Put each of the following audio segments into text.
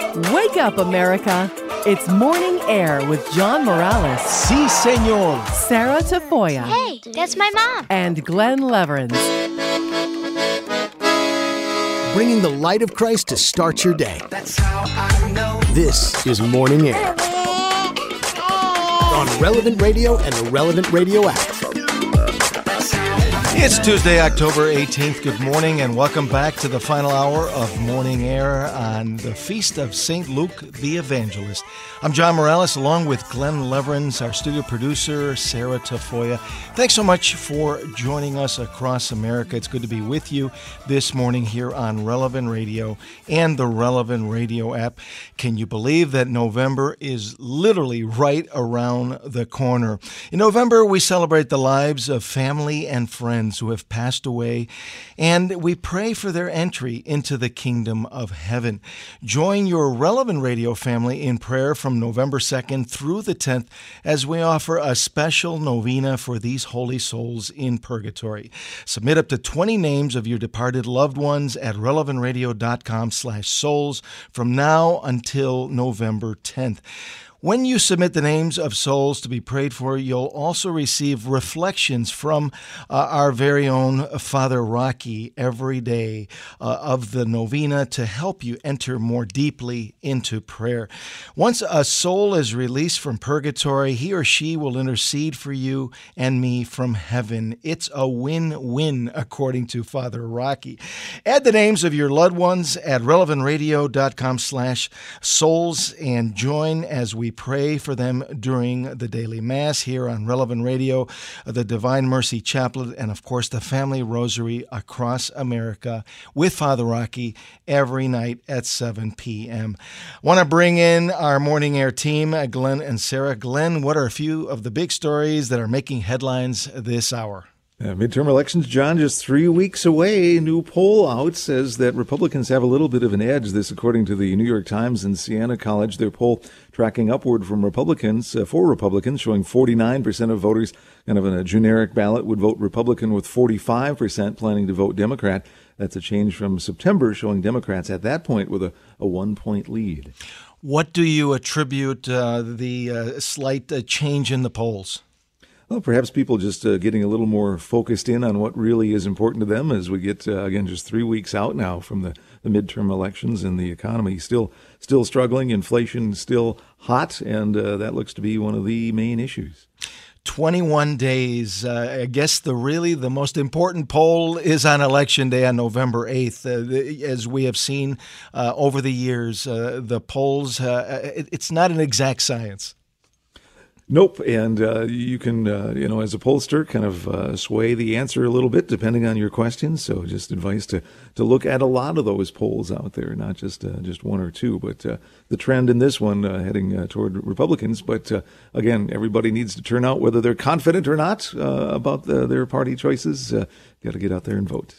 Wake up, America. It's Morning Air with John Morales. Si, senor. Sarah Tafoya. Hey, that's my mom. And Glenn Leverins. Bringing the light of Christ to start your day. That's how I know. This is Morning Air. On Relevant Radio and the Relevant Radio app. It's Tuesday, October 18th. Good morning and welcome back to the final hour of Morning Air on the Feast of St. Luke the Evangelist. I'm John Morales along with Glenn Leverins, our studio producer, Sarah Tafoya. Thanks so much for joining us across America. It's good to be with you this morning here on Relevant Radio and the Relevant Radio app. Can you believe that November is literally right around the corner? In November, we celebrate the lives of family and friends who have passed away, and we pray for their entry into the kingdom of heaven. Join your Relevant Radio family in prayer from November 2nd through the 10th as we offer a special novena for these holy souls in purgatory. Submit up to 20 names of your departed loved ones at relevantradio.com/souls from now until November 10th. When you submit the names of souls to be prayed for, you'll also receive reflections from our very own Father Rocky every day of the novena to help you enter more deeply into prayer. Once a soul is released from purgatory, he or she will intercede for you and me from heaven. It's a win-win, according to Father Rocky. Add the names of your loved ones at relevantradio.com/souls and join as we pray for them during the daily Mass here on Relevant Radio, the Divine Mercy Chaplet, and of course the Family Rosary across America with Father Rocky every night at 7 p.m. Want to bring in our Morning Air team, Glenn and Sarah. Glenn, what are a few of the big stories that are making headlines this hour? Midterm elections, John, just 3 weeks away. A new poll out says that Republicans have a little bit of an edge. This, according to the New York Times and Siena College. Their poll tracking upward from Republicans, for Republicans, showing 49% of voters, kind of in a generic ballot, would vote Republican, with 45% planning to vote Democrat. That's a change from September, showing Democrats at that point with a 1-point lead. What do you attribute the slight change in the polls? Well, perhaps people just getting a little more focused in on what really is important to them as we get, again, just 3 weeks out now from the midterm elections, and the economy still struggling, inflation still hot, and that looks to be one of the main issues. 21 days. I guess the most important poll is on Election Day on November 8th. As we have seen over the years, the polls, it's not an exact science. Nope, and you can, as a pollster, kind of sway the answer a little bit depending on your questions. So just advice to look at a lot of those polls out there, not just one or two. But the trend in this one heading toward Republicans. But again, everybody needs to turn out whether they're confident or not about their party choices. Got to get out there and vote.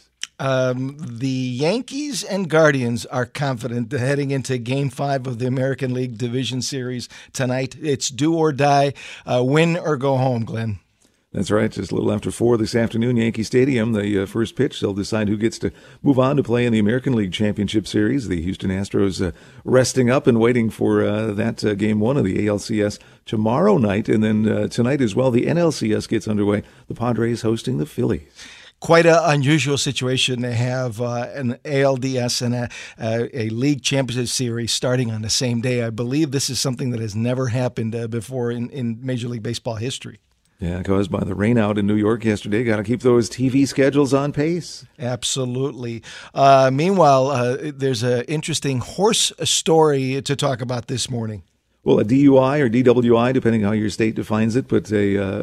The Yankees and Guardians are confident heading into Game 5 of the American League Division Series tonight. It's do or die, win or go home, Glenn. That's right. Just a little after 4 this afternoon, Yankee Stadium, the first pitch. They'll decide who gets to move on to play in the American League Championship Series. The Houston Astros resting up and waiting for that Game 1 of the ALCS tomorrow night. And then tonight as well, the NLCS gets underway. The Padres hosting the Phillies. Quite an unusual situation to have an ALDS and a league championship series starting on the same day. I believe this is something that has never happened before in Major League Baseball history. Yeah, caused by the rainout in New York yesterday. Got to keep those TV schedules on pace. Absolutely. Meanwhile, there's an interesting horse story to talk about this morning. Well, a DUI or DWI, depending how your state defines it, but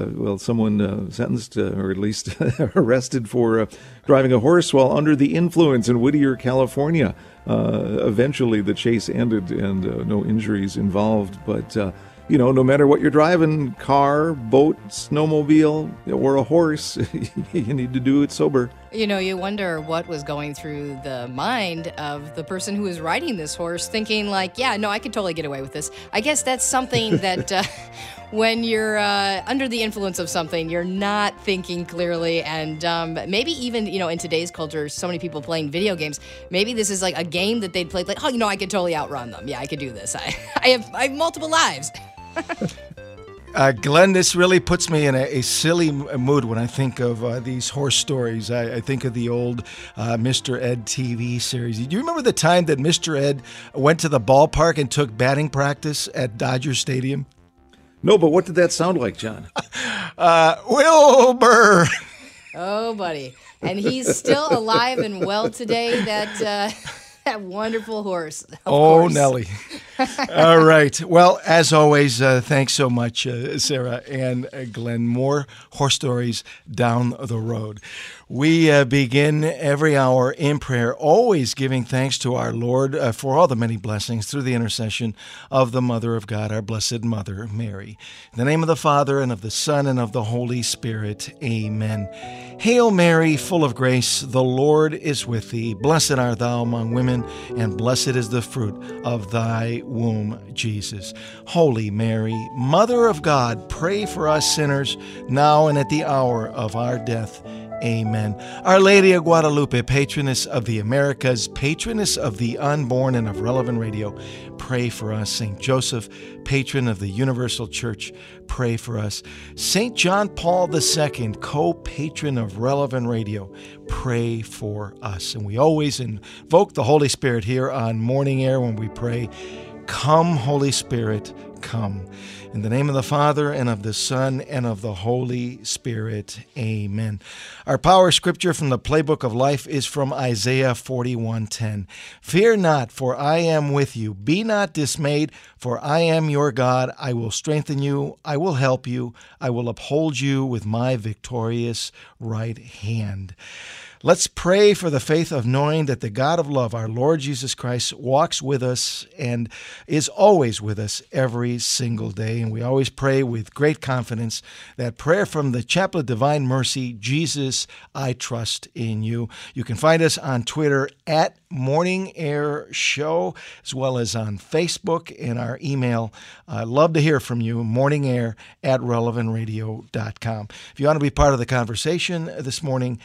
someone sentenced or at least arrested for driving a horse while under the influence in Whittier, California. Eventually, the chase ended and no injuries involved, but no matter what you're driving, car, boat, snowmobile, or a horse, you need to do it sober. You wonder what was going through the mind of the person who was riding this horse, thinking like, yeah, no, I could totally get away with this. I guess that's something that when you're under the influence of something, you're not thinking clearly. And maybe even, in today's culture, so many people playing video games, maybe this is like a game that they'd play like, oh, I could totally outrun them. Yeah, I could do this. I have multiple lives. Glenn, this really puts me in a silly mood when I think of these horse stories. I think of the old Mr. Ed TV series. Do you remember the time that Mr. Ed went to the ballpark and took batting practice at Dodger Stadium? No, but what did that sound like, John? Wilbur! Oh, buddy. And he's still alive and well today, that wonderful horse. Oh, course. Nellie. All right. Well, as always, thanks so much, Sarah and Glenn. More horse stories down the road. We begin every hour in prayer, always giving thanks to our Lord for all the many blessings through the intercession of the Mother of God, our Blessed Mother, Mary. In the name of the Father, and of the Son, and of the Holy Spirit. Amen. Hail Mary, full of grace, the Lord is with thee. Blessed art thou among women, and blessed is the fruit of thy womb, Jesus. Holy Mary, Mother of God, pray for us sinners, now and at the hour of our death. Amen. Our Lady of Guadalupe, patroness of the Americas, patroness of the unborn and of Relevant Radio, pray for us. St. Joseph, patron of the Universal Church, pray for us. St. John Paul II, co-patron of Relevant Radio, pray for us. And we always invoke the Holy Spirit here on Morning Air when we pray, "Come, Holy Spirit, come." In the name of the Father, and of the Son, and of the Holy Spirit. Amen. Our power scripture from the Playbook of Life is from Isaiah 41:10. Fear not, for I am with you. Be not dismayed, for I am your God. I will strengthen you. I will help you. I will uphold you with my victorious right hand. Let's pray for the faith of knowing that the God of love, our Lord Jesus Christ, walks with us and is always with us every single day. And we always pray with great confidence that prayer from the Chaplet of Divine Mercy, Jesus, I trust in you. You can find us on Twitter at Morning Air Show, as well as on Facebook and our email. I'd love to hear from you, morningair@relevantradio.com. If you want to be part of the conversation this morning,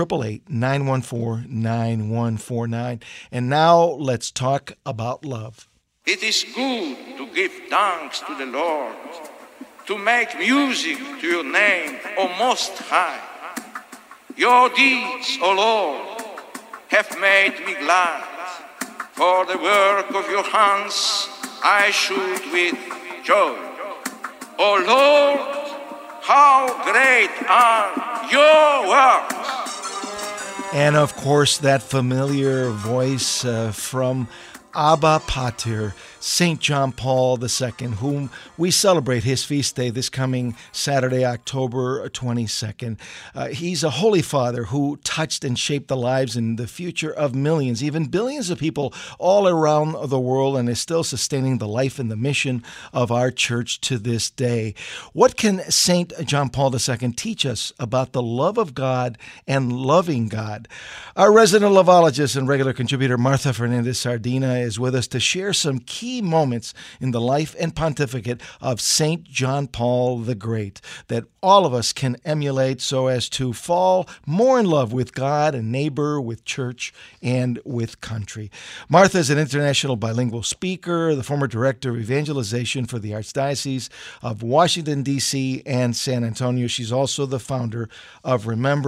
888-914-9149. And now let's talk about love. It is good to give thanks to the Lord, to make music to your name, O Most High. Your deeds, O Lord, have made me glad. For the work of your hands I should with joy. O Lord, how great are your works! And of course, that familiar voice from Abba Pater, St. John Paul II, whom we celebrate his feast day this coming Saturday, October 22nd. He's a holy father who touched and shaped the lives and the future of millions, even billions of people all around the world, and is still sustaining the life and the mission of our church to this day. What can St. John Paul II teach us about the love of God and loving God? Our resident loveologist and regular contributor, Martha Fernandez Sardina, is with us to share some key moments in the life and pontificate of St. John Paul the Great that all of us can emulate so as to fall more in love with God and neighbor, with church, and with country. Martha is an international bilingual speaker, the former director of evangelization for the Archdiocese of Washington, D.C. and San Antonio. She's also the founder of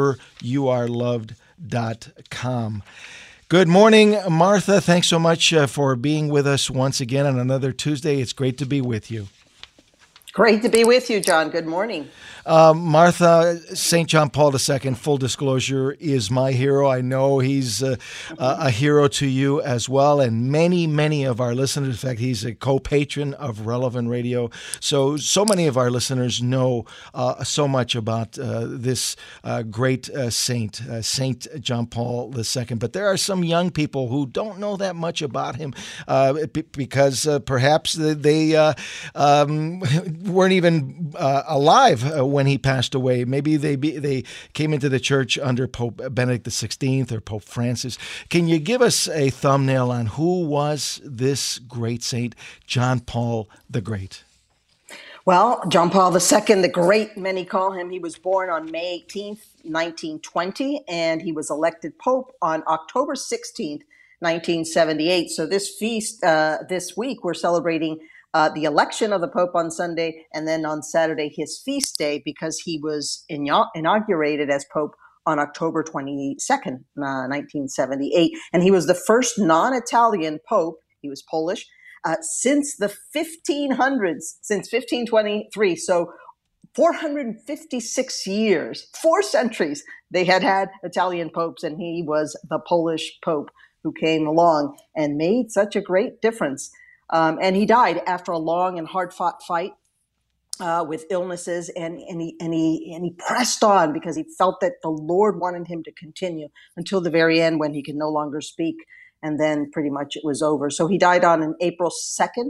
RememberYouAreLoved.com. Good morning, Martha. Thanks so much for being with us once again on another Tuesday. It's great to be with you. Great to be with you, John. Good morning. Martha, St. John Paul II, full disclosure, is my hero. I know he's a hero to you as well, and many, many of our listeners. In fact, he's a co-patron of Relevant Radio. So many of our listeners know so much about this great saint, St. John Paul II. But there are some young people who don't know that much about him because perhaps they weren't even alive when he passed away. Maybe they came into the church under Pope Benedict XVI or Pope Francis. Can you give us a thumbnail on who was this great saint, John Paul the Great? Well, John Paul II, the great, many call him, he was born on May 18th, 1920, and he was elected Pope on October 16th, 1978. So this feast, this week, we're celebrating the election of the Pope on Sunday, and then on Saturday, his feast day, because he was inaugurated as Pope on October 22nd, 1978. And he was the first non-Italian Pope, he was Polish, since the 1500s, since 1523. So 456 years, 4 centuries, they had Italian popes, and he was the Polish Pope who came along and made such a great difference. And he died after a long and hard-fought fight with illnesses, and he pressed on because he felt that the Lord wanted him to continue until the very end, when he could no longer speak. And then pretty much it was over. So he died on April 2nd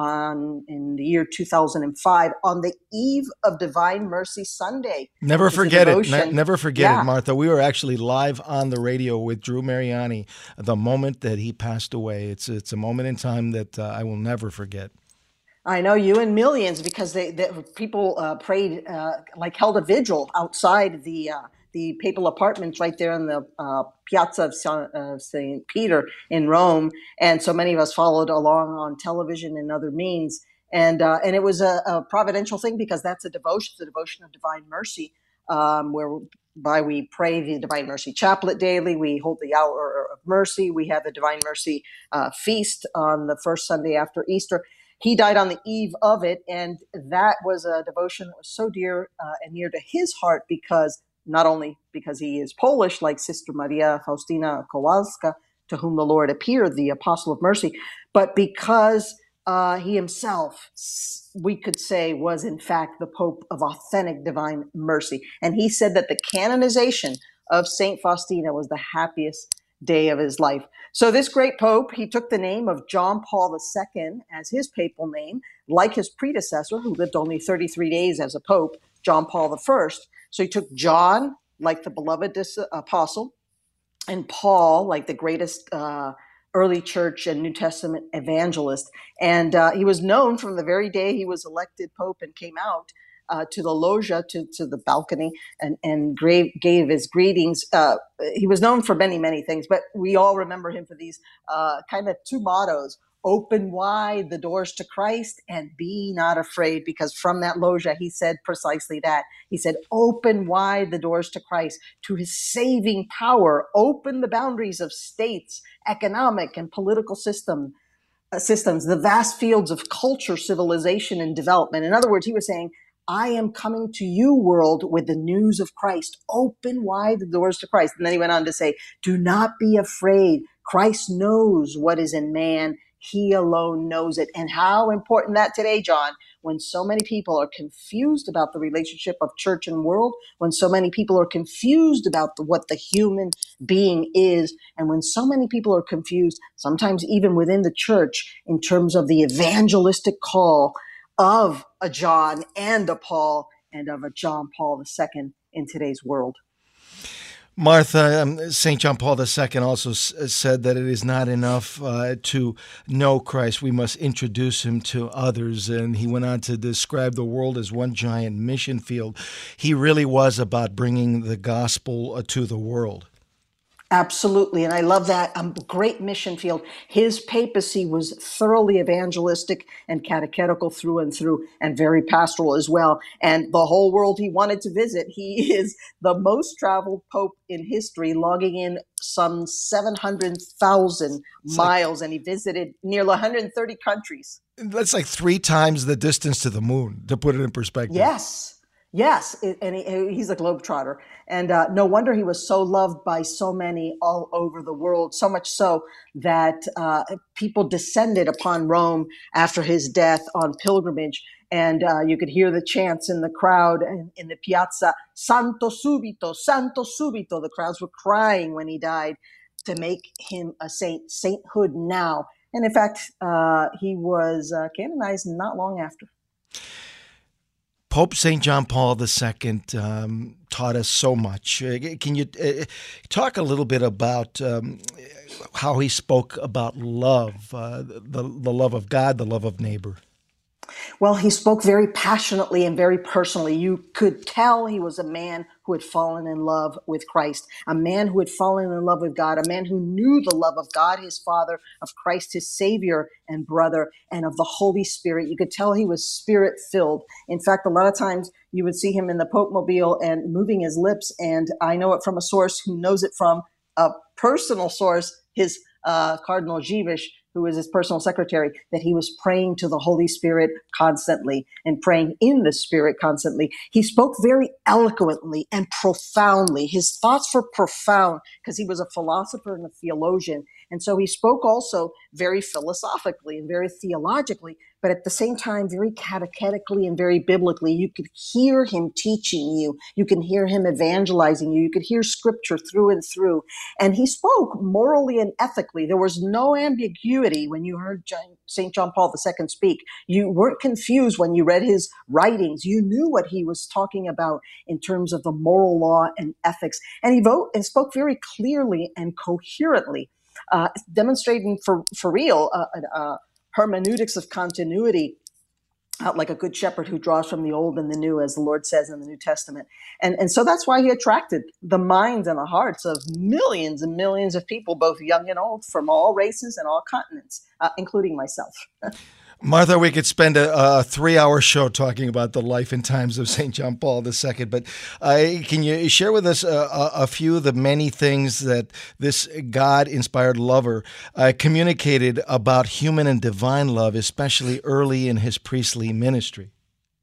in the year 2005 on the eve of Divine Mercy Sunday. Never forget it. Never forget it, Martha. We were actually live on the radio with Drew Mariani the moment that he passed away. It's a moment in time that I will never forget. I know, you and millions, because people prayed, held a vigil outside the papal apartments right there in the Piazza of St. Peter in Rome. And so many of us followed along on television and other means. And it was a providential thing, because that's the devotion of Divine Mercy, whereby we pray the Divine Mercy Chaplet daily. We hold the Hour of Mercy. We have the Divine Mercy Feast on the first Sunday after Easter. He died on the eve of it, and that was a devotion that was so dear and near to his heart, because not only because he is Polish, like Sister Maria Faustina Kowalska, to whom the Lord appeared, the Apostle of Mercy, but because he himself, we could say, was in fact the Pope of authentic divine mercy. And he said that the canonization of Saint Faustina was the happiest day of his life. So this great Pope, he took the name of John Paul II as his papal name, like his predecessor, who lived only 33 days as a Pope, John Paul I. So he took John, like the beloved apostle, and Paul, like the greatest early church and New Testament evangelist. And he was known from the very day he was elected Pope and came out to the loggia, to the balcony, and gave his greetings. He was known for many, many things, but we all remember him for these kind of 2 mottos: open wide the doors to Christ and be not afraid, because from that loggia, he said precisely that. He said, open wide the doors to Christ, to his saving power, open the boundaries of states, economic and political systems, the vast fields of culture, civilization, and development. In other words, he was saying, I am coming to you, world, with the news of Christ. Open wide the doors to Christ. And then he went on to say, do not be afraid. Christ knows what is in man. He alone knows it. And how important that today, John, when so many people are confused about the relationship of church and world, when so many people are confused about what the human being is, and when so many people are confused, sometimes even within the church, in terms of the evangelistic call of a John and a Paul and of a John Paul II in today's world. Martha, St. John Paul II also said that it is not enough to know Christ. We must introduce him to others. And he went on to describe the world as one giant mission field. He really was about bringing the gospel to the world. Absolutely. And I love that. Great mission field. His papacy was thoroughly evangelistic and catechetical through and through, and very pastoral as well. And the whole world he wanted to visit. He is the most traveled pope in history, logging in some 700,000 miles, and he visited nearly 130 countries. That's like 3 times the distance to the moon, to put it in perspective. Yes, and he's a globetrotter. And no wonder he was so loved by so many all over the world, so much so that people descended upon Rome after his death on pilgrimage. And you could hear the chants in the crowd in the piazza, Santo subito, Santo subito. The crowds were crying when he died to make him a saint, sainthood now. And in fact, he was canonized not long after. Pope St. John Paul II taught us so much. Can you talk a little bit about how he spoke about love, the love of God, the love of neighbor? Well, he spoke very passionately and very personally. You could tell he was a man who had fallen in love with Christ, a man who had fallen in love with God, a man who knew the love of God, his Father, of Christ, his Savior and brother, and of the Holy Spirit. You could tell he was Spirit-filled. In fact, a lot of times you would see him in the Pope Mobile and moving his lips, and I know it from a source who knows it from a personal source, his Cardinal Givish, who was his personal secretary, that he was praying to the Holy Spirit constantly and praying in the Spirit constantly. He spoke very eloquently and profoundly. His thoughts were profound because he was a philosopher and a theologian. And so he spoke also very philosophically and very theologically, but at the same time, very catechetically and very biblically. You could hear him teaching you. You can hear him evangelizing you. You could hear scripture through and through. And he spoke morally and ethically. There was no ambiguity when you heard St. John Paul II speak. You weren't confused when you read his writings. You knew what he was talking about in terms of the moral law and ethics. And he spoke very clearly and coherently, demonstrating for real hermeneutics of continuity, like a good shepherd who draws from the old and the new, as the Lord says in the New Testament. And so that's why he attracted the minds and the hearts of millions and millions of people, both young and old, from all races and all continents, including myself. Martha, we could spend a 3-hour show talking about the life and times of St. John Paul II, but can you share with us a few of the many things that this God-inspired lover communicated about human and divine love, especially early in his priestly ministry?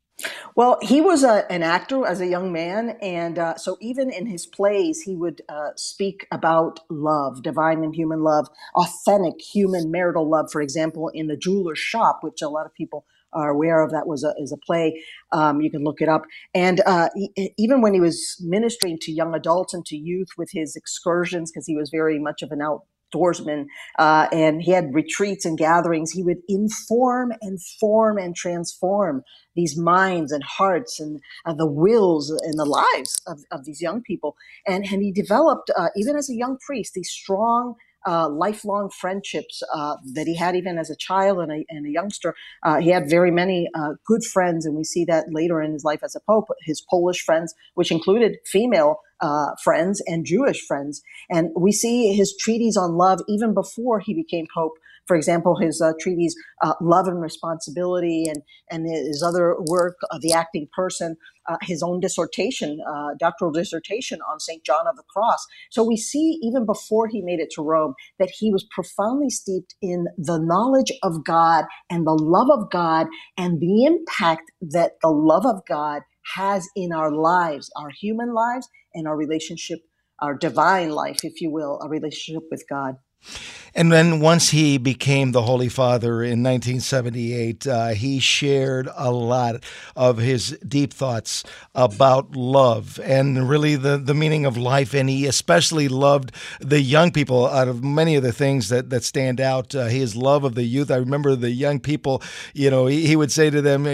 Well, he was an actor as a young man, and so even in his plays, he would speak about love, divine and human love, authentic human marital love. For example, in The Jeweler's Shop, which a lot of people are aware of, that is a play. You can look it up. And even when he was ministering to young adults and to youth with his excursions, because he was very much of an outdoorsman, and he had retreats and gatherings, he would inform and form and transform these minds and hearts and the wills and the lives of these young people. And he developed, even as a young priest, these strong lifelong friendships that he had even as a child and a youngster. He had very many good friends, and we see that later in his life as a pope, his Polish friends, which included female friends and Jewish friends. And we see his treatise on love even before he became pope. For example, his treatise, Love and Responsibility, and his other work, The Acting Person, his own dissertation, doctoral dissertation on St. John of the Cross. So we see even before he made it to Rome that he was profoundly steeped in the knowledge of God and the love of God and the impact that the love of God has in our lives, our human lives, and our relationship, our divine life, if you will, a relationship with God. And then once he became the Holy Father in 1978, he shared a lot of his deep thoughts about love and really the meaning of life. And he especially loved the young people. Out of many of the things that stand out, his love of the youth. I remember the young people, he would say to them,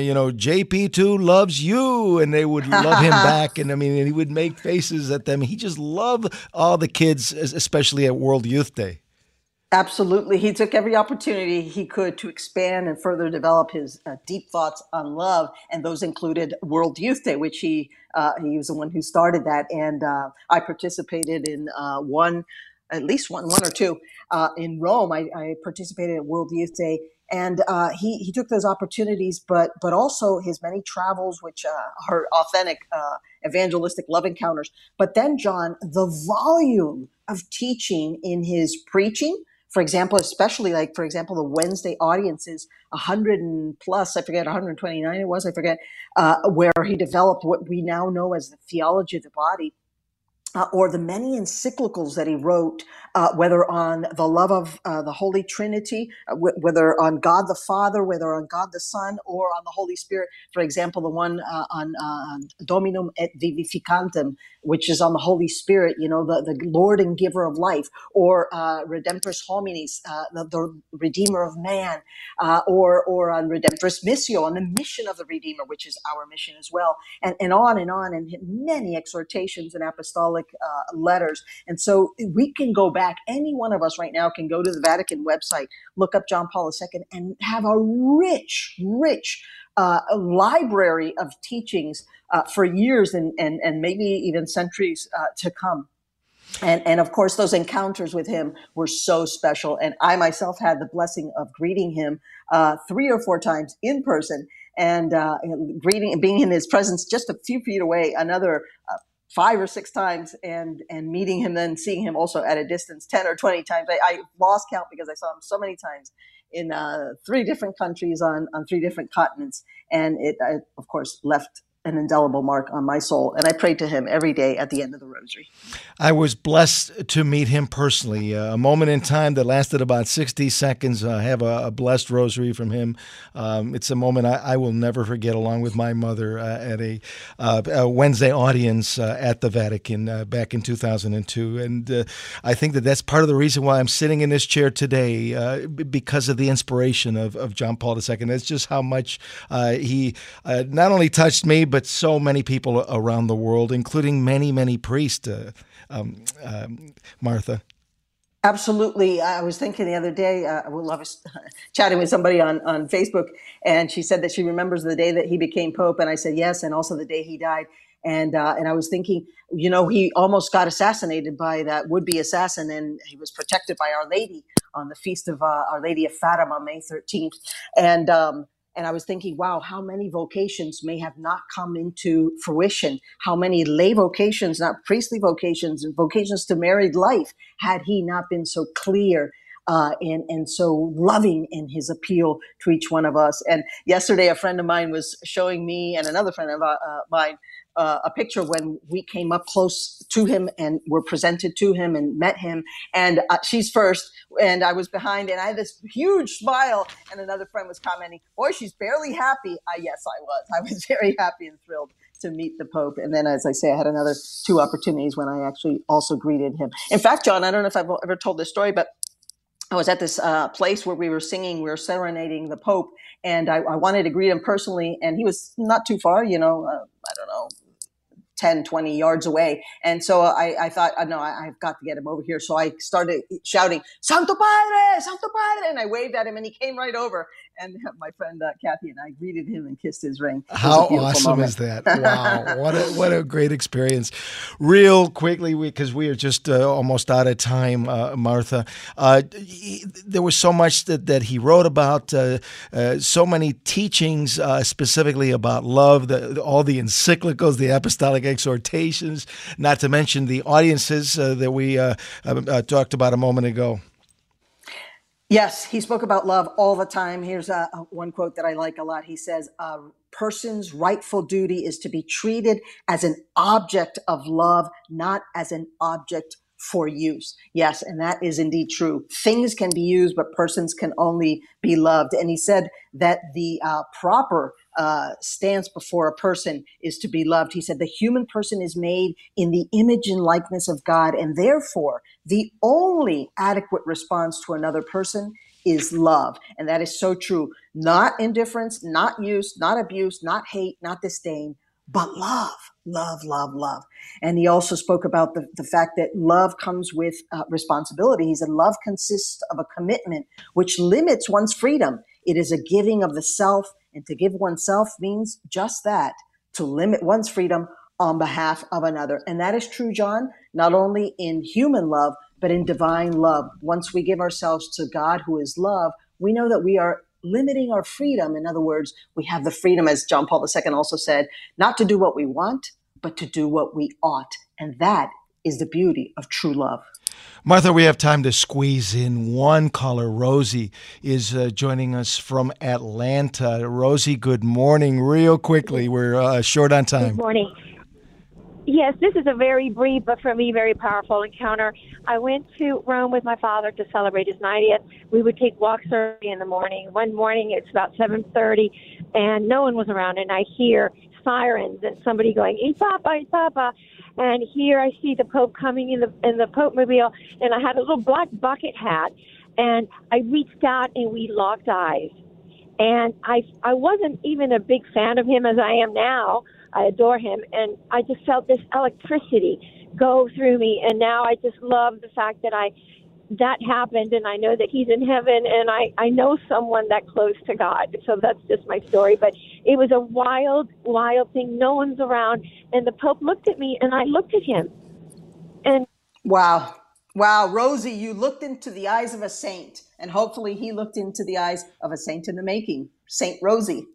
JP2 loves you, and they would love him back. And he would make faces at them. He just loved all the kids, especially at World Youth Day. Absolutely. He took every opportunity he could to expand and further develop his deep thoughts on love. And those included World Youth Day, which he was the one who started that. And I participated in at least one or two in Rome. I participated at World Youth Day. And he took those opportunities, but also his many travels, which are authentic evangelistic love encounters. But then, John, the volume of teaching in his preaching, for example, especially the Wednesday audiences, 100 and plus, I forget, 129 it was, where he developed what we now know as the theology of the body. Or the many encyclicals that he wrote, whether on the love of the Holy Trinity, whether on God the Father, whether on God the Son, or on the Holy Spirit. For example, the one on Dominum et Vivificantem, which is on the Holy Spirit, the Lord and Giver of life, or Redemptoris Hominis, the Redeemer of man, or on Redemptoris Missio, on the mission of the Redeemer, which is our mission as well, and on, and many exhortations and apostolic apostolic letters. And so we can go back. Any one of us right now can go to the Vatican website, look up John Paul II, and have a rich a library of teachings for years and maybe even centuries to come. And of course, those encounters with him were so special. And I myself had the blessing of greeting him 3 or 4 times in person, and greeting and being in his presence just a few feet away, another 5 or 6 times, and meeting him, then seeing him also at a distance 10 or 20 times. I lost count because I saw him so many times in 3 different countries on 3 different continents. And it, of course, left an indelible mark on my soul. And I prayed to him every day at the end of the rosary. I was blessed to meet him personally. A moment in time that lasted about 60 seconds. I have a blessed rosary from him. It's a moment I will never forget, along with my mother at a Wednesday audience at the Vatican back in 2002. And I think that's part of the reason why I'm sitting in this chair today, because of the inspiration of John Paul II. That's just how much he not only touched me, but so many people around the world, including many priests, Martha. Absolutely. I was thinking the other day, I was chatting with somebody on Facebook, and she said that she remembers the day that he became Pope. And I said, yes, and also the day he died. And I was thinking, he almost got assassinated by that would-be assassin, and he was protected by Our Lady on the feast of Our Lady of Fatima, May 13th. And I was thinking, wow, how many vocations may have not come into fruition? How many lay vocations, not priestly vocations, and vocations to married life, had he not been so clear and so loving in his appeal to each one of us? And yesterday, a friend of mine was showing me and another friend of mine a picture when we came up close to him and were presented to him and met him. And she's first, and I was behind, and I had this huge smile. And another friend was commenting, boy, she's barely happy. Yes, I was. I was very happy and thrilled to meet the Pope. And then, as I say, I had another 2 opportunities when I actually also greeted him. In fact, John, I don't know if I've ever told this story, but I was at this place where we were serenading the Pope, and I wanted to greet him personally, and he was not too far, I don't know, 10, 20 yards away. And so I thought, no, I've got to get him over here. So I started shouting, Santo Padre, Santo Padre. And I waved at him, and he came right over. And my friend Kathy and I greeted him and kissed his ring. How awesome is that? Wow. What a great experience. Real quickly, because we are just almost out of time, Martha. There was so much that he wrote about, so many teachings specifically about love, all the encyclicals, the apostolic exhortations, not to mention the audiences that we talked about a moment ago. Yes, he spoke about love all the time. Here's one quote that I like a lot. He says, a person's rightful duty is to be treated as an object of love, not as an object for use. Yes, and that is indeed true. Things can be used, but persons can only be loved. And he said that the proper stance before a person is to be loved. He said the human person is made in the image and likeness of God, and therefore the only adequate response to another person is love. And that is so true. Not indifference, not use, not abuse, not hate, not disdain, but love. Love. And he also spoke about the fact that love comes with responsibility. He said love consists of a commitment which limits one's freedom. It is a giving of the self, and to give oneself means just that, to limit one's freedom on behalf of another. And that is true, John, not only in human love, but in divine love. Once we give ourselves to God, who is love, we know that we are limiting our freedom. In other words, we have the freedom, as John Paul II also said, not to do what we want, but to do what we ought. And that is the beauty of true love. Martha, we have time to squeeze in one caller. Rosie is joining us from Atlanta. Rosie, good morning. Real quickly, we're short on time. Good morning. Yes, this is a very brief, but for me, very powerful encounter. I went to Rome with my father to celebrate his 90th. We would take walks early in the morning. One morning, it's about 7:30, and no one was around, and I hear sirens and somebody going, "Il Papa," and here I see the Pope coming in the Pope-mobile, and I had a little black bucket hat, and I reached out, and we locked eyes. And I wasn't even a big fan of him as I am now. I adore him, and I just felt this electricity go through me. And now I just love the fact that that happened, and I know that he's in heaven, and I know someone that close to God. So that's just my story. But it was a wild, wild thing. No one's around. And the Pope looked at me, and I looked at him. And wow. Wow, Rosie, you looked into the eyes of a saint, and hopefully he looked into the eyes of a saint in the making, Saint Rosie.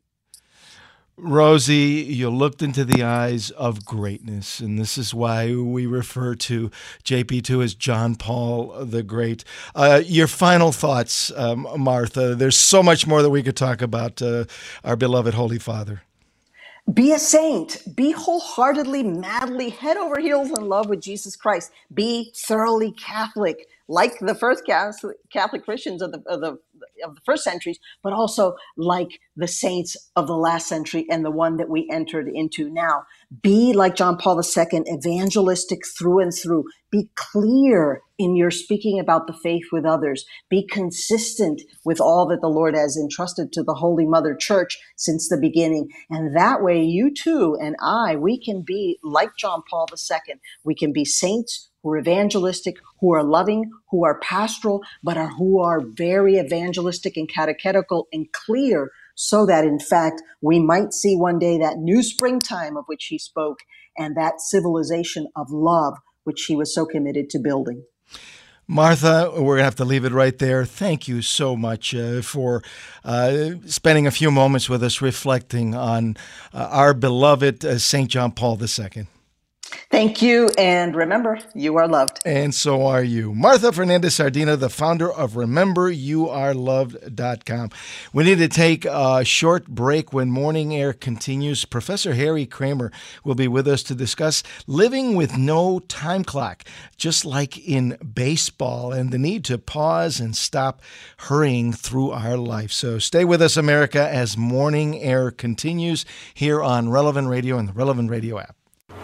Rosie, you looked into the eyes of greatness, and this is why we refer to JP2 as John Paul the Great. Your final thoughts, Martha. There's so much more that we could talk about our beloved Holy Father. Be a saint. Be wholeheartedly, madly, head over heels in love with Jesus Christ. Be thoroughly Catholic, like the first Catholic Christians of the first centuries, but also like the saints of the last century and the one that we entered into now. Be like John Paul II, evangelistic through and through. Be clear in your speaking about the faith with others. Be consistent with all that the Lord has entrusted to the Holy Mother Church since the beginning. And that way, you too and we can be like John Paul II. We can be saints who are evangelistic, who are loving, who are pastoral, but who are very evangelistic and catechetical and clear, so that, in fact, we might see one day that new springtime of which he spoke and that civilization of love which he was so committed to building. Martha, we're going to have to leave it right there. Thank you so much for spending a few moments with us reflecting on our beloved St. John Paul II. Thank you, and remember, you are loved. And so are you. Martha Fernandez Sardina, the founder of RememberYouAreLoved.com. We need to take a short break. When Morning Air continues, Professor Harry Kramer will be with us to discuss living with no time clock, just like in baseball, and the need to pause and stop hurrying through our life. So stay with us, America, as Morning Air continues here on Relevant Radio and the Relevant Radio app.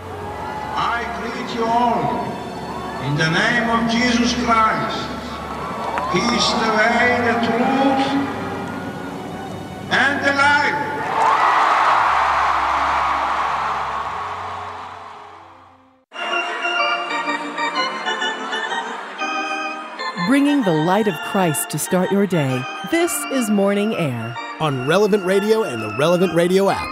I greet you all in the name of Jesus Christ. He is the way, the truth, and the life. Bringing the light of Christ to start your day. This is Morning Air on Relevant Radio and the Relevant Radio app.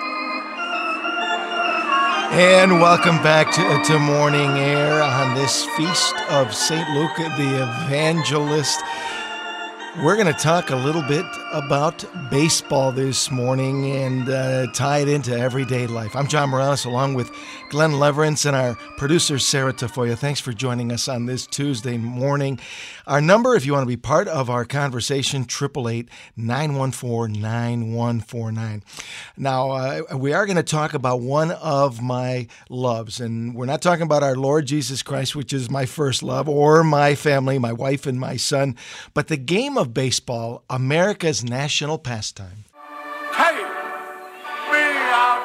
And welcome back to Morning Air on this feast of St. Luke the Evangelist. We're going to talk a little bit about baseball this morning and tie it into everyday life. I'm John Morales, along with Glenn Leverance and our producer, Sarah Tafoya. Thanks for joining us on this Tuesday morning. Our number, if you want to be part of our conversation, 888-914-9149. Now, we are going to talk about one of my loves, and we're not talking about our Lord Jesus Christ, which is my first love, or my family, my wife and my son, but the game of baseball, America's national pastime. Hey, we are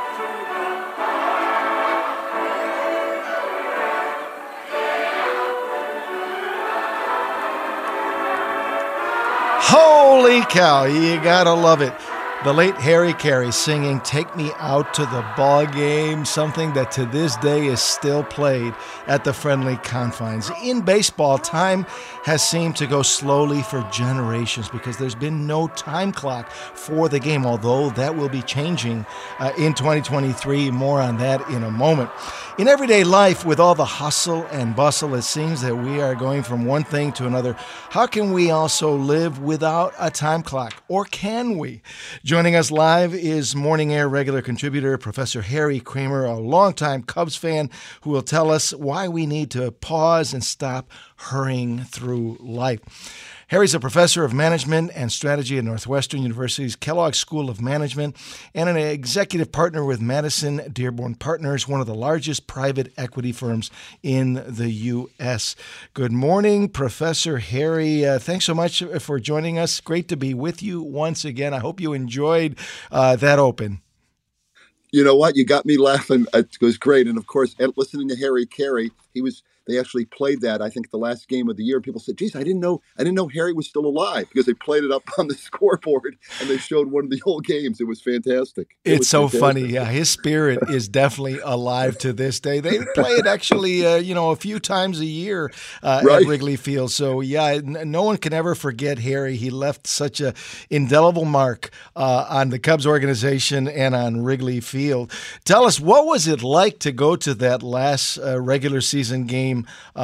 Holy cow, you gotta love it. The late Harry Carey singing Take Me Out to the Ball Game, something that to this day is still played at the friendly confines. In baseball, time has seemed to go slowly for generations because there's been no time clock for the game, although that will be changing in 2023. More on that in a moment. In everyday life, with all the hustle and bustle, it seems that we are going from one thing to another. How can we also live without a time clock? Or can we? Joining us live is Morning Air regular contributor, Professor Harry Kramer, a longtime Cubs fan, who will tell us why we need to pause and stop hurrying through life. Harry's a professor of management and strategy at Northwestern University's Kellogg School of Management and an executive partner with Madison Dearborn Partners, one of the largest private equity firms in the U.S. Good morning, Professor Harry. Thanks so much for joining us. Great to be with you once again. I hope you enjoyed that open. You know what? You got me laughing. It was great. And of course, listening to Harry Carey, they actually played that, I think, the last game of the year. People said, geez, I didn't know Harry was still alive, because they played it up on the scoreboard and they showed one of the old games. It was fantastic. It's so funny. Yeah, his spirit is definitely alive to this day. They play it actually, a few times a year at Wrigley Field. So, yeah, no one can ever forget Harry. He left such a indelible mark on the Cubs organization and on Wrigley Field. Tell us, what was it like to go to that last regular season game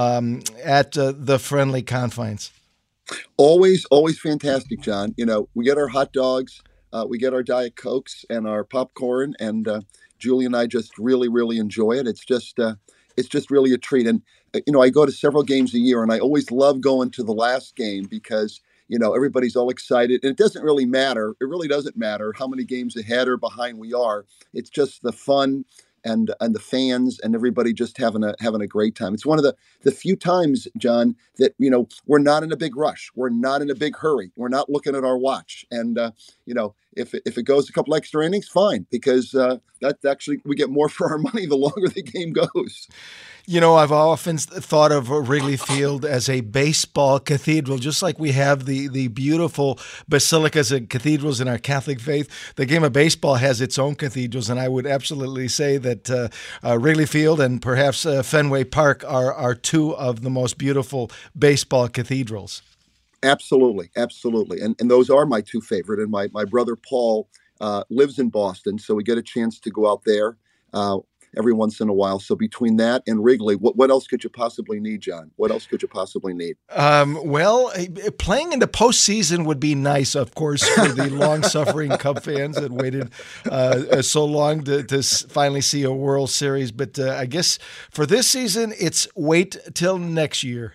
at the friendly confines? Always fantastic, John. We get our hot dogs, we get our Diet Cokes and our popcorn, and Julie and I just really, really enjoy it. It's just really a treat. And, I go to several games a year, and I always love going to the last game because, everybody's all excited. And it doesn't really matter. It really doesn't matter how many games ahead or behind we are. It's just the fun and the fans and everybody just having a great time. It's one of the few times, John, that, we're not in a big rush. We're not in a big hurry. We're not looking at our watch. And, if it goes a couple extra innings, fine, because that actually we get more for our money the longer the game goes. I've often thought of Wrigley Field as a baseball cathedral, just like we have the beautiful basilicas and cathedrals in our Catholic faith. The game of baseball has its own cathedrals, and I would absolutely say that Wrigley Field and perhaps Fenway Park are two of the most beautiful baseball cathedrals. Absolutely. And those are my two favorite. And my brother Paul lives in Boston, so we get a chance to go out there every once in a while. So between that and Wrigley, what else could you possibly need, John? What else could you possibly need? Well, playing in the postseason would be nice, of course, for the long-suffering Cub fans that waited so long to finally see a World Series. But I guess for this season, it's wait till next year.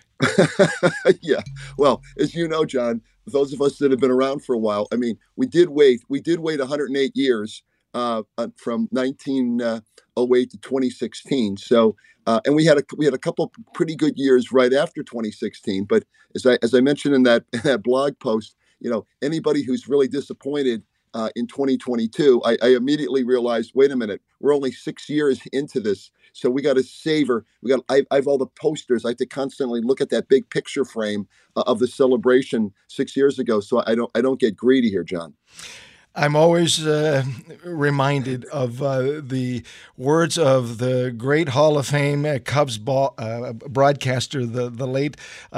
Yeah. Well, as you know, John, those of us that have been around for a while, I mean, we did wait 108 years from 1908 to 2016. So, and we had a couple pretty good years right after 2016. But as I mentioned in that blog post, anybody who's really disappointed in 2022, I immediately realized, wait a minute, we're only 6 years into this. So we got to savor. I have all the posters. I have to constantly look at that big picture frame of the celebration 6 years ago. So I don't get greedy here, John. I'm always reminded of the words of the great Hall of Fame Cubs broadcaster, the late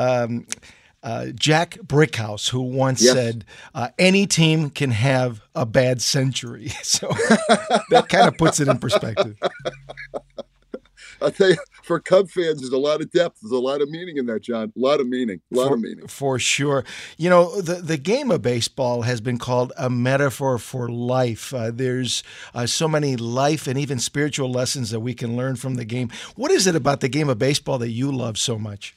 Jack Brickhouse, who once said, any team can have a bad century. So that kind of puts it in perspective. I'll tell you, for Cub fans, there's a lot of depth. There's a lot of meaning in that, John. A lot of meaning. For sure. The game of baseball has been called a metaphor for life. There's so many life and even spiritual lessons that we can learn from the game. What is it about the game of baseball that you love so much?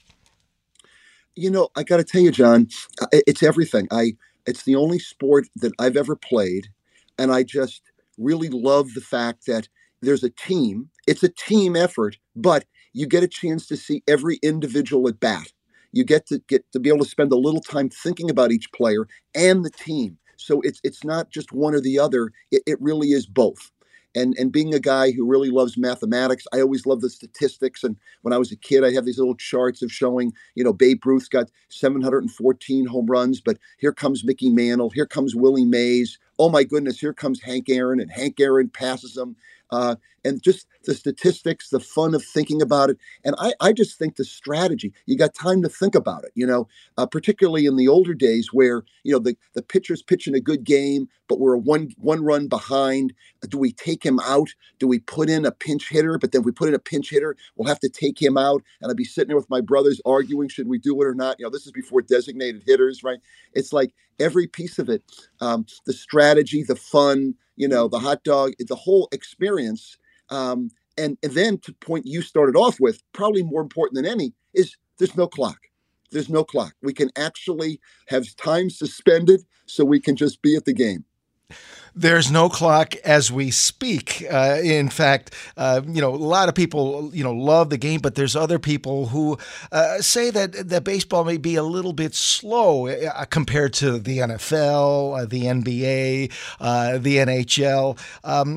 I got to tell you, John, it's everything. It's the only sport that I've ever played, and I just really love the fact that there's a team. It's a team effort, but you get a chance to see every individual at bat. You get to be able to spend a little time thinking about each player and the team. So it's not just one or the other. It really is both. And being a guy who really loves mathematics, I always love the statistics. And when I was a kid, I have these little charts of showing, Babe Ruth's got 714 home runs, but here comes Mickey Mantle, here comes Willie Mays. Oh my goodness, here comes Hank Aaron, and Hank Aaron passes him. And just the statistics, the fun of thinking about it. And I just think the strategy, you got time to think about it, particularly in the older days where, the pitcher's pitching a good game, but we're one run behind. Do we take him out? Do we put in a pinch hitter? But then if we put in a pinch hitter, we'll have to take him out. And I'd be sitting there with my brothers arguing, should we do it or not? This is before designated hitters, right? It's like every piece of it, the strategy, the fun, the hot dog, the whole experience. And then to point you started off with, probably more important than any, is there's no clock. There's no clock. We can actually have time suspended so we can just be at the game. There's no clock as we speak. In fact, a lot of people, love the game, but there's other people who say that baseball may be a little bit slow compared to the NFL, the NBA, the NHL.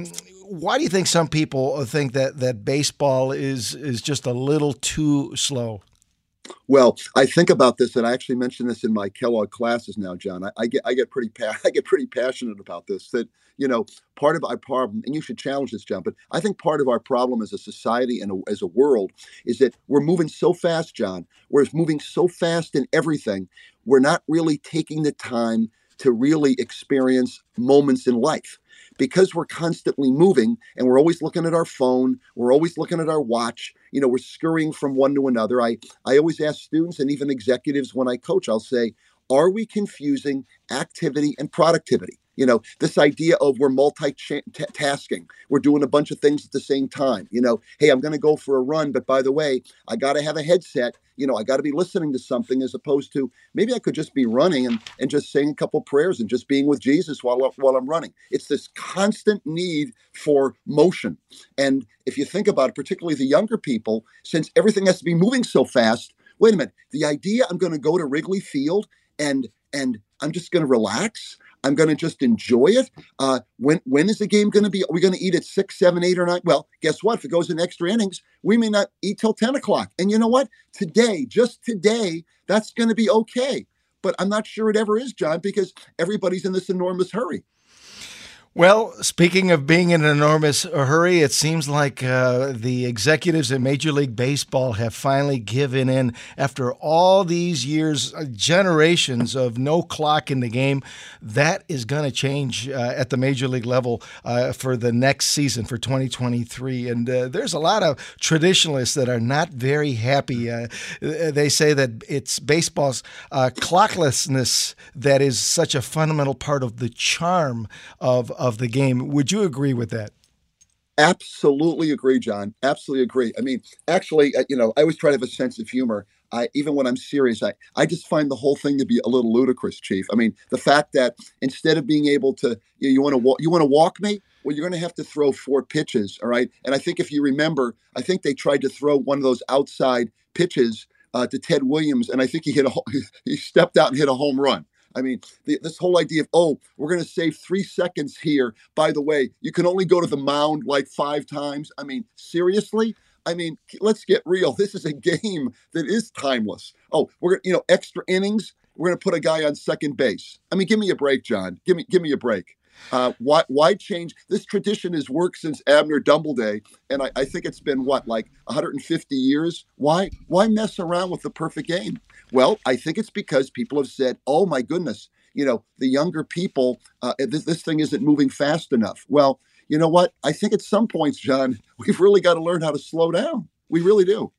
Why do you think some people think that baseball is just a little too slow? Well, I think about this, and I actually mentioned this in my Kellogg classes now, John. I get pretty passionate about this. That part of our problem, and you should challenge this, John. But I think part of our problem as a society and as a world is that we're moving so fast, John. We're moving so fast in everything. We're not really taking the time to really experience moments in life. Because we're constantly moving and we're always looking at our phone, we're always looking at our watch, we're scurrying from one to another. I always ask students and even executives when I coach, I'll say, are we confusing activity and productivity? This idea of we're multitasking. We're doing a bunch of things at the same time. Hey, I'm going to go for a run, but by the way, I got to have a headset. I got to be listening to something as opposed to maybe I could just be running and just saying a couple prayers and just being with Jesus while I'm running. It's this constant need for motion. And if you think about it, particularly the younger people, since everything has to be moving so fast, wait a minute, the idea I'm going to go to Wrigley Field and I'm just going to relax. I'm going to just enjoy it. When is the game going to be? Are we going to eat at 6, 7, 8, or 9? Well, guess what? If it goes in extra innings, we may not eat till 10 o'clock. And you know what? Just today, that's going to be okay. But I'm not sure it ever is, John, because everybody's in this enormous hurry. Well, speaking of being in an enormous hurry, it seems like the executives in Major League Baseball have finally given in after all these years, generations of no clock in the game. That is going to change at the Major League level for the next season, for 2023. And there's a lot of traditionalists that are not very happy. They say that it's baseball's clocklessness that is such a fundamental part of the charm of the game. Would you agree with that? Absolutely agree, John. Absolutely agree. I mean, actually, I always try to have a sense of humor. Even when I'm serious, I just find the whole thing to be a little ludicrous, Chief. I mean, the fact that instead of being able to, you want to walk me? Well, you're going to have to throw 4 pitches, all right? And I think if you remember, I think they tried to throw one of those outside pitches to Ted Williams, and I think he stepped out and hit a home run. I mean, this whole idea of, we're going to save 3 seconds here. By the way, you can only go to the mound like 5 times. I mean, seriously? I mean, let's get real. This is a game that is timeless. We're going to, extra innings. We're going to put a guy on second base. I mean, give me a break, John. Give me a break. Why change? This tradition has worked since Abner Doubleday, and I think it's been, like 150 years? Why mess around with the perfect game? Well, I think it's because people have said, oh, my goodness, the younger people, this thing isn't moving fast enough. Well, you know what? I think at some points, John, we've really got to learn how to slow down. We really do.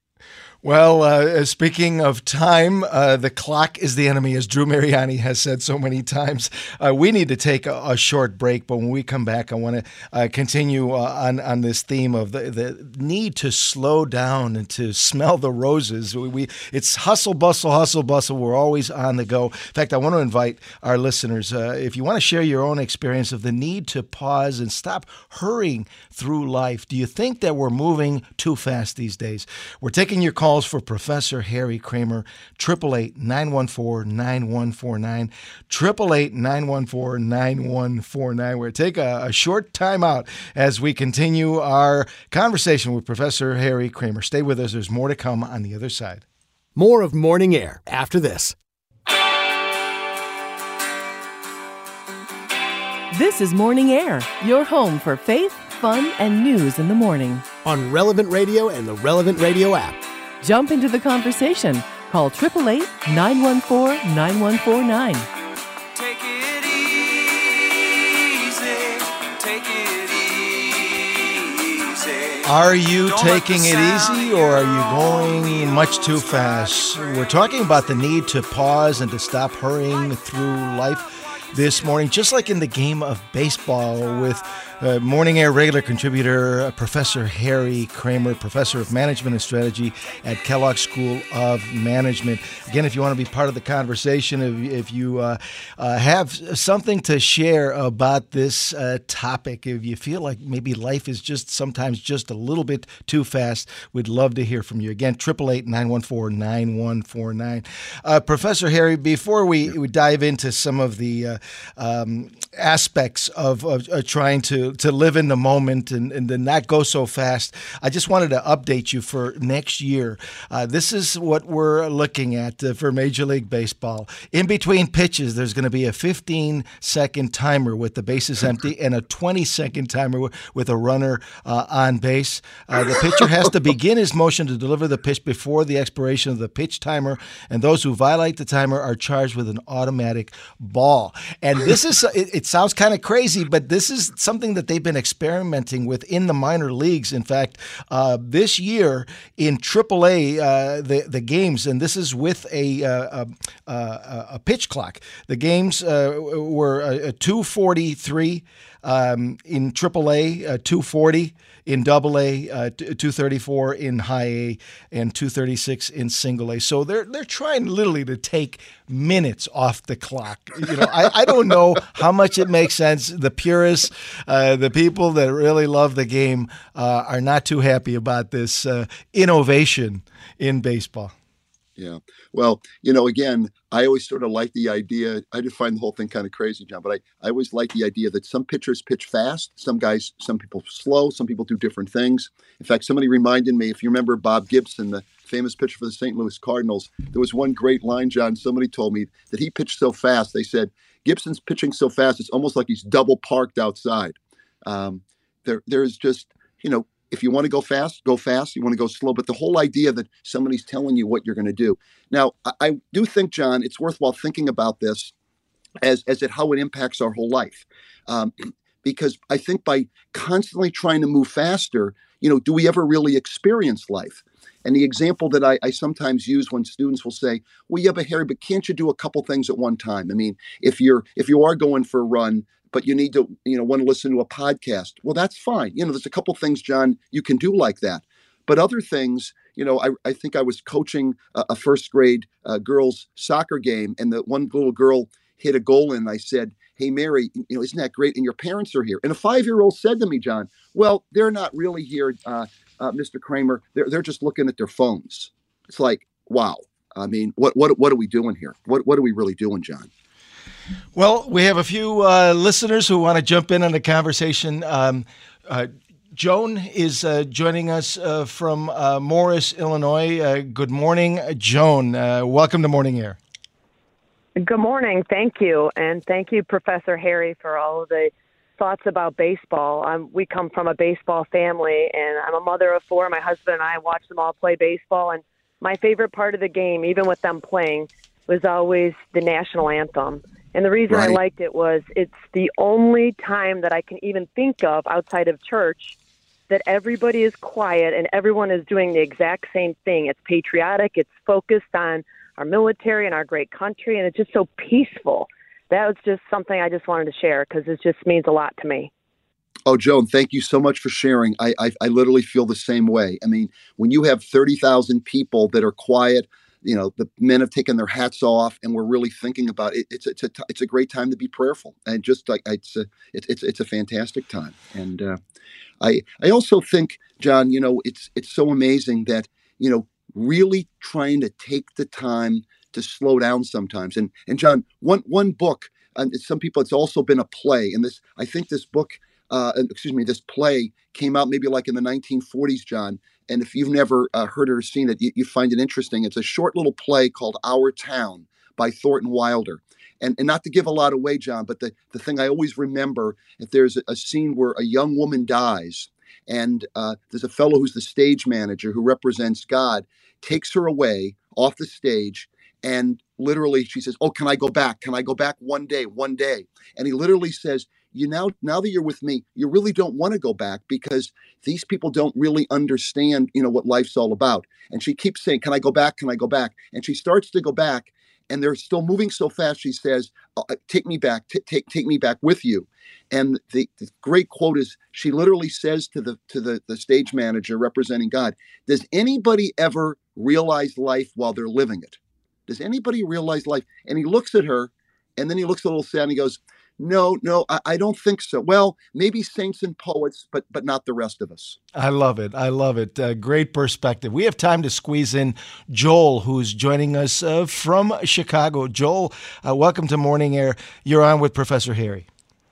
Well, speaking of time, the clock is the enemy, as Drew Mariani has said so many times. We need to take a short break, but when we come back, I want to continue on this theme of the need to slow down and to smell the roses. It's hustle, bustle. We're always on the go. In fact, I want to invite our listeners, if you want to share your own experience of the need to pause and stop hurrying through life. Do you think that we're moving too fast these days? We're taking your calls for Professor Harry Kramer, 888-914-9149, 888-914-9149. We'll take a short time out as we continue our conversation with Professor Harry Kramer. Stay with us. There's more to come on the other side. More of Morning Air after this. This is Morning Air, your home for faith, fun, and news in the morning. On Relevant Radio and the Relevant Radio app. Jump into the conversation. Call 888-914-9149. Take it easy. Take it easy. Are you taking it easy, or are you going much too fast? We're talking about the need to pause and to stop hurrying through life this morning, just like in the game of baseball, with Morning Air regular contributor Professor Harry Kramer, professor of management and strategy at Kellogg School of Management. Again, if you want to be part of the conversation, if you have something to share about this topic, if you feel like maybe life is just sometimes just a little bit too fast, we'd love to hear from you. Again, 888-914-9149. Professor Harry, before we dive into some of the aspects of trying to live in the moment and then not go so fast. I just wanted to update you for next year. This is what we're looking at for Major League Baseball. In between pitches, there's going to be a 15-second timer with the bases empty and a 20-second timer with a runner on base. The pitcher has to begin his motion to deliver the pitch before the expiration of the pitch timer, and those who violate the timer are charged with an automatic ball. And this is, it sounds kind of crazy, but this is something that they've been experimenting with in the minor leagues. In fact, this year in AAA, the games, and this is with a pitch clock, the games were 2:43 in AAA, 2:40 in AA, 234 in high A, and 236 in single A. So they're trying literally to take minutes off the clock. I don't know how much it makes sense. The purists, the people that really love the game, are not too happy about this innovation in baseball. Yeah. Well, again, I always sort of like the idea. I just find the whole thing kind of crazy, John, but I always like the idea that some pitchers pitch fast, some people slow, some people do different things. In fact, somebody reminded me, if you remember Bob Gibson, the famous pitcher for the St. Louis Cardinals, there was one great line, John. Somebody told me that he pitched so fast. They said, Gibson's pitching so fast, it's almost like he's double parked outside. There's just, if you want to go fast, go fast. You want to go slow. But the whole idea that somebody's telling you what you're going to do. Now, I do think, John, it's worthwhile thinking about this as how it impacts our whole life. Because I think by constantly trying to move faster, do we ever really experience life? And the example that I sometimes use when students will say, well, yeah, but Harry, but can't you do a couple things at one time? I mean, if you are going for a run, but you need to, want to listen to a podcast. Well, that's fine. There's a couple things, John, you can do like that. But other things, I think I was coaching a first grade girls soccer game, and the one little girl hit a goal, and I said, hey, Mary, isn't that great? And your parents are here. And a 5-year-old said to me, John, well, they're not really here, Mr. Kramer. They're just looking at their phones. It's like, wow. I mean, what are we doing here? What are we really doing, John? Well, we have a few listeners who want to jump in on the conversation. Joan is joining us from Morris, Illinois. Good morning, Joan. Welcome to Morning Air. Good morning. Thank you. And thank you, Professor Harry, for all of the thoughts about baseball. We come from a baseball family, and I'm a mother of 4. My husband and I watch them all play baseball. And my favorite part of the game, even with them playing, was always the national anthem. And the reason I liked it was it's the only time that I can even think of outside of church that everybody is quiet and everyone is doing the exact same thing. It's patriotic. It's focused on our military and our great country, and it's just so peaceful. That was just something I just wanted to share because it just means a lot to me. Oh, Joan, thank you so much for sharing. I literally feel the same way. I mean, when you have 30,000 people that are quiet, the men have taken their hats off, and we're really thinking about it. It's a great time to be prayerful, and just like it's a fantastic time. And I also think, John, it's so amazing that really trying to take the time to slow down sometimes. And John, one book, and some people, it's also been a play, and I think this book, this play came out maybe like in the 1940s, John. And if you've never heard or seen it, you find it interesting. It's a short little play called Our Town by Thornton Wilder. And not to give a lot away, John, but the thing I always remember, if there's a scene where a young woman dies, and there's a fellow who's the stage manager who represents God, takes her away off the stage, and literally she says, oh, can I go back? Can I go back one day? And he literally says, now that you're with me, you really don't want to go back because these people don't really understand, what life's all about. And she keeps saying, can I go back? Can I go back? And she starts to go back, and they're still moving so fast. She says, take me back, take me back with you. And the great quote is, she literally says to the stage manager representing God, does anybody ever realize life while they're living it? Does anybody realize life? And he looks at her, and then he looks a little sad, and he goes, No, I don't think so. Well, maybe saints and poets, but not the rest of us. I love it. I love it. Great perspective. We have time to squeeze in Joel, who's joining us from Chicago. Joel, welcome to Morning Air. You're on with Professor Harry.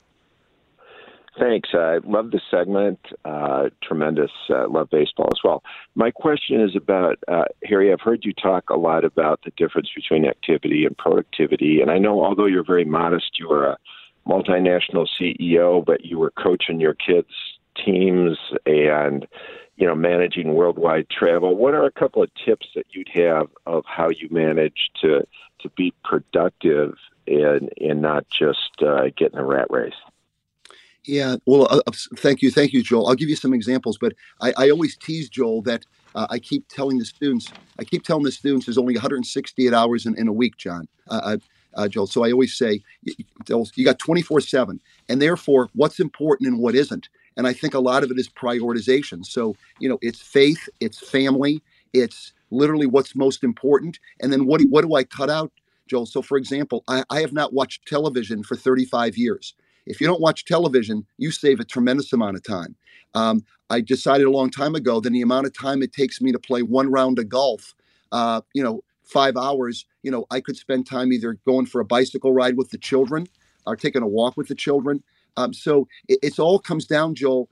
Thanks. I love the segment. Tremendous. Love baseball as well. My question is about, Harry, I've heard you talk a lot about the difference between activity and productivity. And I know, although you're very modest, you are a multinational CEO, but you were coaching your kids' teams and, managing worldwide travel. What are a couple of tips that you'd have of how you manage to be productive and not just get in a rat race? Yeah, well, thank you, Joel. I'll give you some examples, but I always tease Joel that I keep telling the students there's only 168 hours in a week, Joel. So I always say, you got 24/7, and therefore what's important and what isn't. And I think a lot of it is prioritization. So, it's faith, it's family, it's literally what's most important. And then what do I cut out, Joel? So for example, I have not watched television for 35 years. If you don't watch television, you save a tremendous amount of time. I decided a long time ago that the amount of time it takes me to play one round of golf, 5 hours, I could spend time either going for a bicycle ride with the children or taking a walk with the children. So it all comes down, Joel.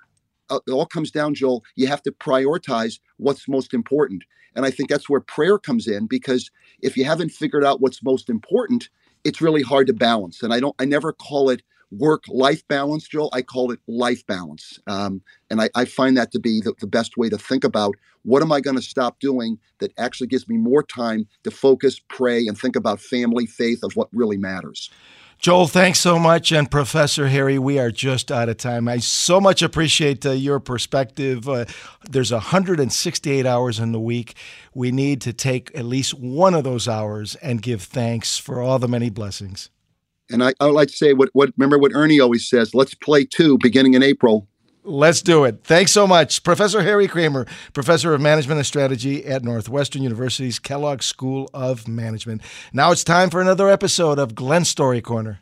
You have to prioritize what's most important. And I think that's where prayer comes in, because if you haven't figured out what's most important, it's really hard to balance. And I never call it work-life balance, Joel. I call it life balance. And I find that to be the best way to think about what am I going to stop doing that actually gives me more time to focus, pray, and think about family, faith, of what really matters. Joel, thanks so much. And Professor Harry, we are just out of time. I so much appreciate your perspective. There's 168 hours in the week. We need to take at least one of those hours and give thanks for all the many blessings. And I would like to say, remember what Ernie always says, let's play 2 beginning in April. Let's do it. Thanks so much. Professor Harry Kramer, Professor of Management and Strategy at Northwestern University's Kellogg School of Management. Now it's time for another episode of Glenn's Story Corner.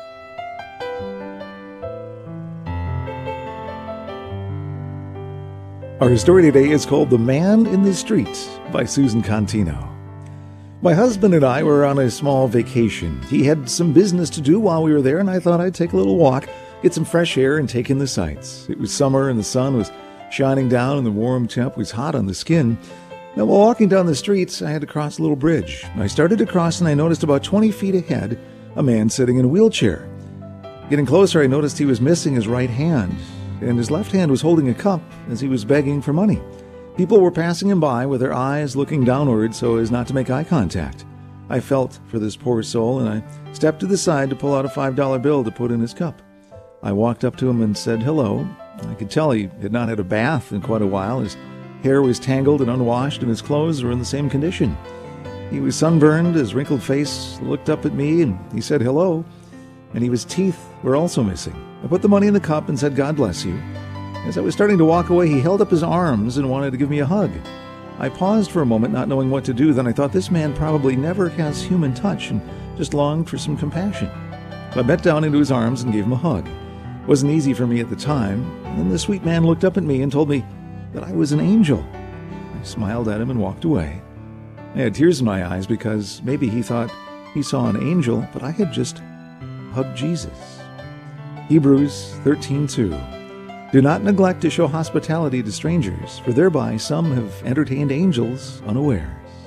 Our story today is called The Man in the Street by Susan Contino. My husband and I were on a small vacation. He had some business to do while we were there, and I thought I'd take a little walk, get some fresh air, and take in the sights. It was summer, and the sun was shining down, and the warm temp was hot on the skin. Now, while walking down the streets, I had to cross a little bridge. I started to cross, and I noticed about 20 feet ahead a man sitting in a wheelchair. Getting closer, I noticed he was missing his right hand, and his left hand was holding a cup as he was begging for money. People were passing him by with their eyes looking downward so as not to make eye contact. I felt for this poor soul, and I stepped to the side to pull out a $5 bill to put in his cup. I walked up to him and said hello. I could tell he had not had a bath in quite a while. His hair was tangled and unwashed, and his clothes were in the same condition. He was sunburned, his wrinkled face looked up at me, and he said hello, and his teeth were also missing. I put the money in the cup and said, "God bless you." As I was starting to walk away, he held up his arms and wanted to give me a hug. I paused for a moment, not knowing what to do. Then I thought, this man probably never has human touch and just longed for some compassion. So I bent down into his arms and gave him a hug. It wasn't easy for me at the time. And then the sweet man looked up at me and told me that I was an angel. I smiled at him and walked away. I had tears in my eyes because maybe he thought he saw an angel, but I had just hugged Jesus. Hebrews 13:2. Do not neglect to show hospitality to strangers, for thereby some have entertained angels unawares.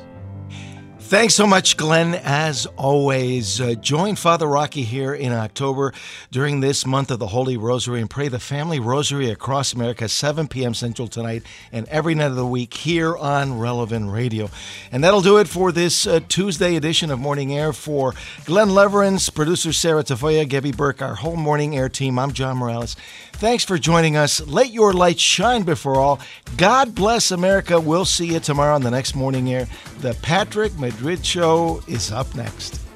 Thanks so much, Glenn. As always, join Father Rocky here in October during this month of the Holy Rosary and pray the Family Rosary across America, 7 p.m. Central tonight and every night of the week here on Relevant Radio. And that'll do it for this Tuesday edition of Morning Air. For Glenn Leverins, producer Sarah Tafoya, Gabby Burke, our whole Morning Air team, I'm John Morales. Thanks for joining us. Let your light shine before all. God bless America. We'll see you tomorrow on the next Morning Air. The Patrick Madrid Show is up next.